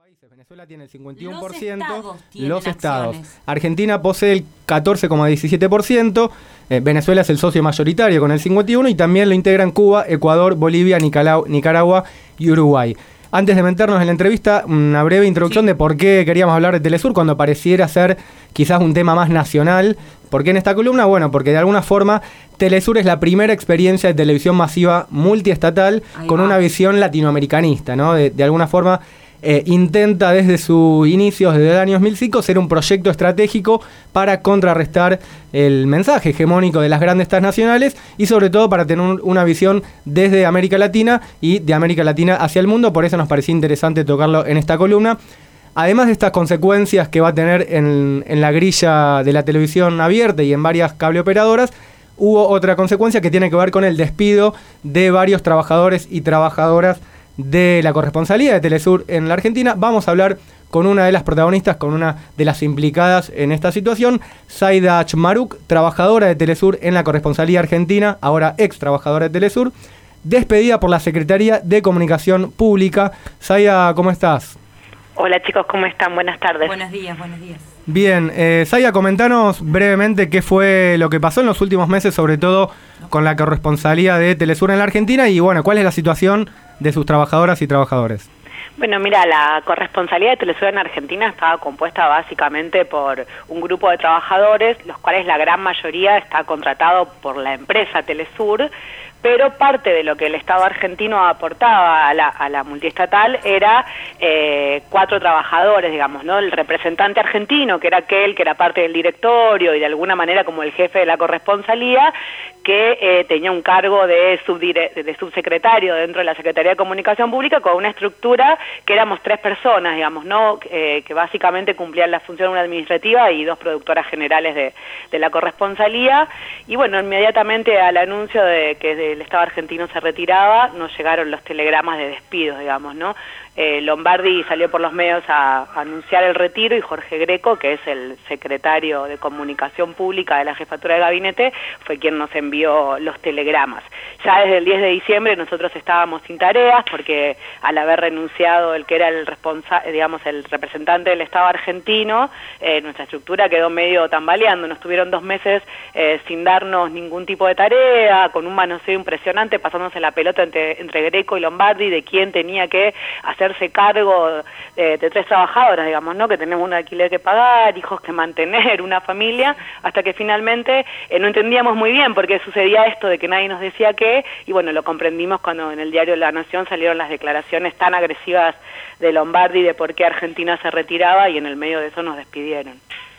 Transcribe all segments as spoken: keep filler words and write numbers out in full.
Venezuela tiene el cincuenta y uno por ciento, los estados, tienen los estados. acciones. Argentina posee el catorce coma diecisiete por ciento, eh, Venezuela es el socio mayoritario con el cincuenta y uno por ciento y también lo integran Cuba, Ecuador, Bolivia, Nicaragua, Nicaragua y Uruguay. Antes de meternos en la entrevista, una breve introducción sí. de por qué queríamos hablar de Telesur cuando pareciera ser quizás un tema más nacional. ¿Por qué en esta columna? Bueno, porque de alguna forma Telesur es la primera experiencia de televisión masiva multiestatal Ahí con va. una visión latinoamericanista, ¿no? De, de alguna forma eh, intenta desde sus inicios, desde el año dos mil cinco, ser un proyecto estratégico para contrarrestar el mensaje hegemónico de las grandes transnacionales y sobre todo para tener un, una visión desde América Latina y de América Latina hacia el mundo. Por eso nos parecía interesante tocarlo en esta columna. Además de estas consecuencias que va a tener en, en la grilla de la televisión abierta y en varias cableoperadoras, hubo otra consecuencia que tiene que ver con el despido de varios trabajadores y trabajadoras de la corresponsalía de Telesur en la Argentina. Vamos a hablar con una de las protagonistas, con una de las implicadas en esta situación, Zaida Achmaruk, trabajadora de Telesur en la corresponsalía argentina, ahora ex trabajadora de Telesur, despedida por la Secretaría de Comunicación Pública. Zaida, ¿cómo estás? Hola chicos, ¿cómo están? Buenas tardes. Buenos días, buenos días. Bien, eh, Zaida, comentanos brevemente qué fue lo que pasó en los últimos meses, sobre todo con la corresponsalía de Telesur en la Argentina y bueno, cuál es la situación de sus trabajadoras y trabajadores. Bueno, mira, la corresponsalía de Telesur en Argentina estaba compuesta básicamente por un grupo de trabajadores, los cuales la gran mayoría está contratado por la empresa Telesur, pero parte de lo que el Estado argentino aportaba a la, a la multiestatal era eh, cuatro trabajadores, digamos, ¿no? El representante argentino, que era aquel que era parte del directorio y de alguna manera como el jefe de la corresponsalía, que eh, tenía un cargo de, subdire de subsecretario dentro de la Secretaría de Comunicación Pública con una estructura que éramos tres personas, digamos, ¿no? Eh, que básicamente cumplían la función una administrativa y dos productoras generales de, de la corresponsalía. Y bueno, inmediatamente al anuncio de que de el Estado argentino se retiraba, nos llegaron los telegramas de despidos, digamos, ¿no? Eh, Lombardi salió por los medios a, a anunciar el retiro y Jorge Greco, que es el secretario de Comunicación Pública de la Jefatura de Gabinete, fue quien nos envió los telegramas. Ya desde el diez de diciembre nosotros estábamos sin tareas porque al haber renunciado el que era el responsable, digamos, el representante del Estado argentino, eh, nuestra estructura quedó medio tambaleando. Nos tuvieron dos meses eh, sin darnos ningún tipo de tarea, con un manoseo impresionante, pasándose la pelota entre, entre Greco y Lombardi de quién tenía que hacerse cargo de, de tres trabajadoras, digamos, ¿no? Que tenemos un alquiler que pagar, hijos que mantener, una familia, hasta que finalmente eh, no entendíamos muy bien por qué sucedía esto de que nadie nos decía qué, y bueno, lo comprendimos cuando en el diario La Nación salieron las declaraciones tan agresivas de Lombardi de por qué Argentina se retiraba y en el medio de eso nos despidieron.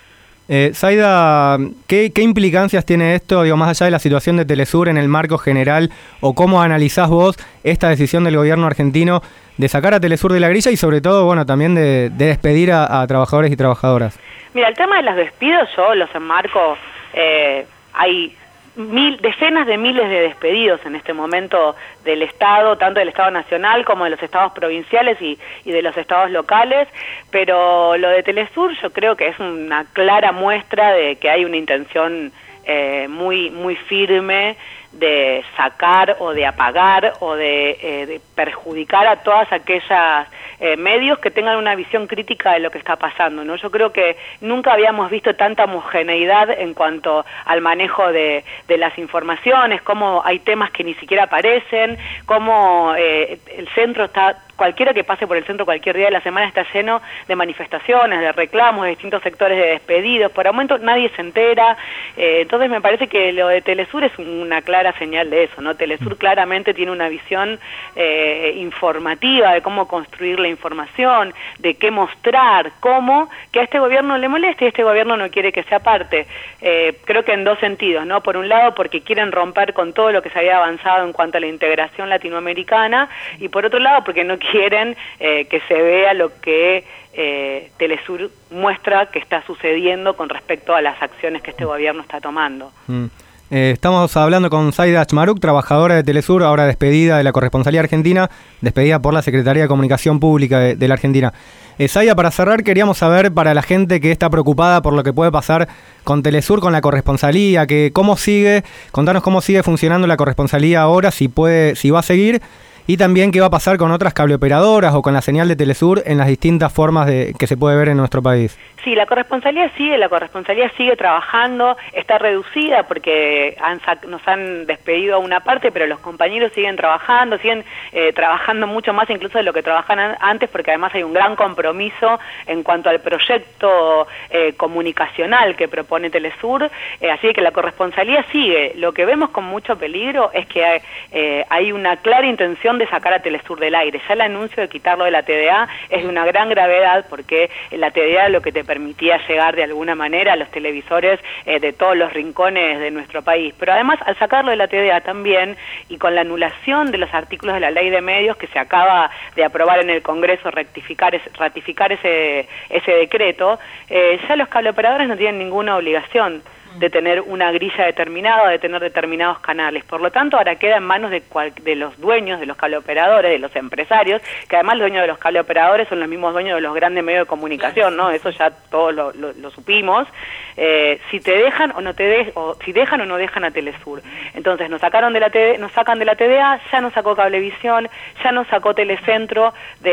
Eh, Zaida, ¿qué, ¿qué implicancias tiene esto, digo, más allá de la situación de Telesur en el marco general, o cómo analizás vos esta decisión del gobierno argentino de sacar a Telesur de la grilla y sobre todo, bueno, también de, de despedir a, a trabajadores y trabajadoras? Mira, el tema de los despidos yo los enmarco, eh, hay mil, decenas de miles de despedidos en este momento del Estado, tanto del Estado nacional como de los estados provinciales y, y de los estados locales, pero lo de Telesur yo creo que es una clara muestra de que hay una intención eh, muy, muy firme de sacar o de apagar o de, eh, de perjudicar a todas aquellas eh, medios que tengan una visión crítica de lo que está pasando, ¿no? Yo creo que nunca habíamos visto tanta homogeneidad en cuanto al manejo de, de las informaciones, cómo hay temas que ni siquiera aparecen, cómo eh, el centro está, cualquiera que pase por el centro cualquier día de la semana está lleno de manifestaciones, de reclamos, de distintos sectores de despedidos, por aumento nadie se entera, eh, entonces me parece que lo de Telesur es una clara señal de eso, ¿no? Telesur claramente tiene una visión eh, informativa de cómo construir la información, de qué mostrar, cómo, que a este gobierno le moleste y este gobierno no quiere que sea parte. Eh, creo que en dos sentidos, ¿no? Por un lado, porque quieren romper con todo lo que se había avanzado en cuanto a la integración latinoamericana, y por otro lado, porque no quieren eh, que se vea lo que eh, Telesur muestra que está sucediendo con respecto a las acciones que este gobierno está tomando. Mm. Eh, estamos hablando con Zaida Achmaruk, trabajadora de Telesur, ahora despedida de la corresponsalía argentina, despedida por la Secretaría de Comunicación Pública de, de la Argentina. Eh, Zaida, para cerrar, queríamos saber, para la gente que está preocupada por lo que puede pasar con Telesur, con la corresponsalía, que cómo sigue, contanos cómo sigue funcionando la corresponsalía ahora, si puede, si va a seguir, y también qué va a pasar con otras cableoperadoras o con la señal de Telesur en las distintas formas de, que se puede ver en nuestro país. Sí, la corresponsalía sigue, la corresponsalía sigue trabajando, está reducida porque han, nos han despedido a una parte, pero los compañeros siguen trabajando, siguen eh, trabajando mucho más incluso de lo que trabajaban antes, porque además hay un gran compromiso en cuanto al proyecto eh, comunicacional que propone Telesur, eh, así que la corresponsalía sigue. Lo que vemos con mucho peligro es que hay, eh, hay una clara intención de sacar a Telesur del aire. Ya el anuncio de quitarlo de la T D A es de una gran gravedad, porque la T D A lo que te permitía llegar de alguna manera a los televisores eh, de todos los rincones de nuestro país. Pero además, al sacarlo de la T D A también, y con la anulación de los artículos de la Ley de Medios que se acaba de aprobar en el Congreso, rectificar ese, ratificar ese, ese decreto, eh, ya los cableoperadores no tienen ninguna obligación de tener una grilla determinada, de tener determinados canales. Por lo tanto, ahora queda en manos de, cual, de los dueños, de los cableoperadores, de los empresarios, que además los dueños de los cableoperadores son los mismos dueños de los grandes medios de comunicación, ¿no? Eso ya todos lo, lo, lo supimos. Eh, si te dejan o no te de, o si dejan o no dejan a Telesur. Entonces nos sacaron de la T D, nos sacan de la T D A, ya nos sacó Cablevisión, ya nos sacó Telecentro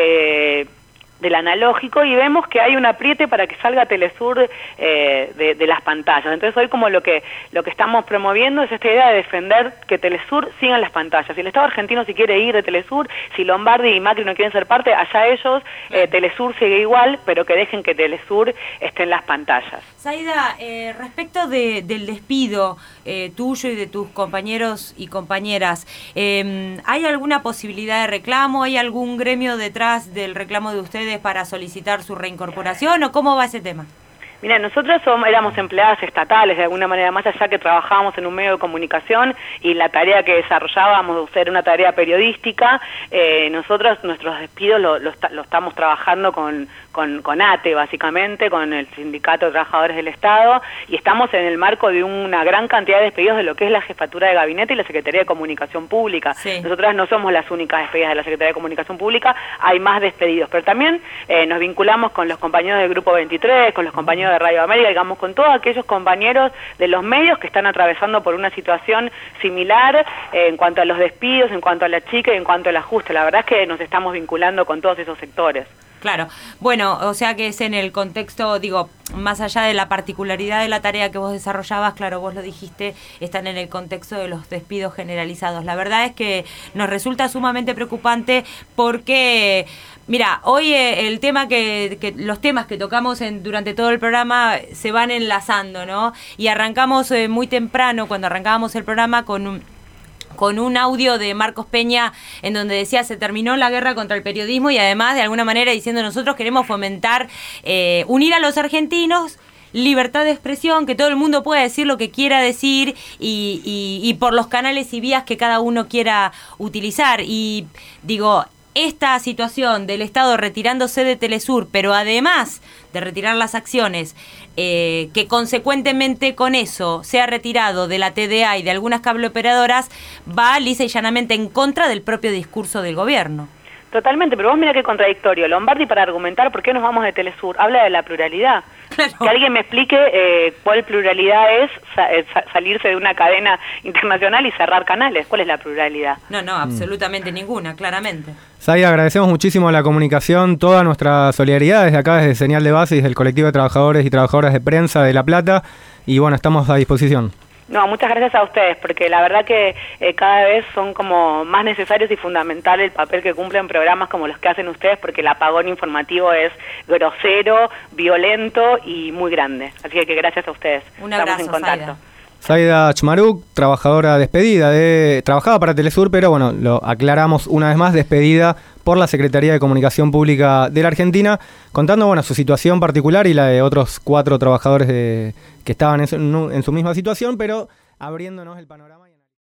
de del analógico, y vemos que hay un apriete para que salga Telesur eh, de, de las pantallas. Entonces hoy como lo que lo que estamos promoviendo es esta idea de defender que Telesur siga en las pantallas. Si el Estado argentino si quiere ir de Telesur, si Lombardi y Macri no quieren ser parte, allá ellos, eh, Telesur sigue igual, pero que dejen que Telesur esté en las pantallas. Zaida, eh, respecto de, del despido eh, tuyo y de tus compañeros y compañeras, eh, ¿hay alguna posibilidad de reclamo? ¿Hay algún gremio detrás del reclamo de ustedes para solicitar su reincorporación, o cómo va ese tema? Mira, nosotros somos, éramos empleadas estatales, de alguna manera, más allá que trabajábamos en un medio de comunicación y la tarea que desarrollábamos era una tarea periodística, eh, nosotros nuestros despidos lo, lo, lo estamos trabajando con, con, con A T E, básicamente, con el Sindicato de Trabajadores del Estado, y estamos en el marco de una gran cantidad de despedidos de lo que es la Jefatura de Gabinete y la Secretaría de Comunicación Pública. Sí. Nosotras no somos las únicas despedidas de la Secretaría de Comunicación Pública, hay más despedidos, pero también eh, nos vinculamos con los compañeros del Grupo veintitrés, con los compañeros de Radio América, digamos, con todos aquellos compañeros de los medios que están atravesando por una situación similar eh, en cuanto a los despidos, en cuanto a la chica y en cuanto al ajuste. La verdad es que nos estamos vinculando con todos esos sectores. Claro, bueno, o sea que es en el contexto, digo, más allá de la particularidad de la tarea que vos desarrollabas, claro, vos lo dijiste, están en el contexto de los despidos generalizados. La verdad es que nos resulta sumamente preocupante porque, mira, hoy eh, el tema que, que los temas que tocamos en, durante todo el programa se van enlazando, ¿no? Y arrancamos eh, muy temprano, cuando arrancábamos el programa, con un con un audio de Marcos Peña en donde decía se terminó la guerra contra el periodismo, y además de alguna manera diciendo nosotros queremos fomentar, eh, unir a los argentinos, libertad de expresión, que todo el mundo pueda decir lo que quiera decir y, y, y por los canales y vías que cada uno quiera utilizar. Y digo, esta situación del Estado retirándose de Telesur, pero además de retirar las acciones, eh, que consecuentemente con eso se ha retirado de la T D A y de algunas cableoperadoras, va lisa y llanamente en contra del propio discurso del gobierno. Totalmente, pero vos mira qué contradictorio. Lombardi, para argumentar por qué nos vamos de Telesur, habla de la pluralidad. Claro. Que alguien me explique eh, cuál pluralidad es sa sa salirse de una cadena internacional y cerrar canales. ¿Cuál es la pluralidad? No, no, absolutamente mm. ninguna, claramente. Zaida, agradecemos muchísimo la comunicación, toda nuestra solidaridad desde acá, desde Señal de Base y desde el colectivo de trabajadores y trabajadoras de prensa de La Plata. Y bueno, estamos a disposición. No, muchas gracias a ustedes, porque la verdad que eh, cada vez son como más necesarios y fundamental el papel que cumplen programas como los que hacen ustedes, porque el apagón informativo es grosero, violento y muy grande. Así que gracias a ustedes. Un abrazo, estamos en contacto. Zaida Chmaruk, trabajadora despedida, de, trabajaba para Telesur, pero bueno, lo aclaramos una vez más, despedida por la Secretaría de Comunicación Pública de la Argentina, contando bueno su situación particular y la de otros cuatro trabajadores de, que estaban en su, en su misma situación, pero abriéndonos el panorama.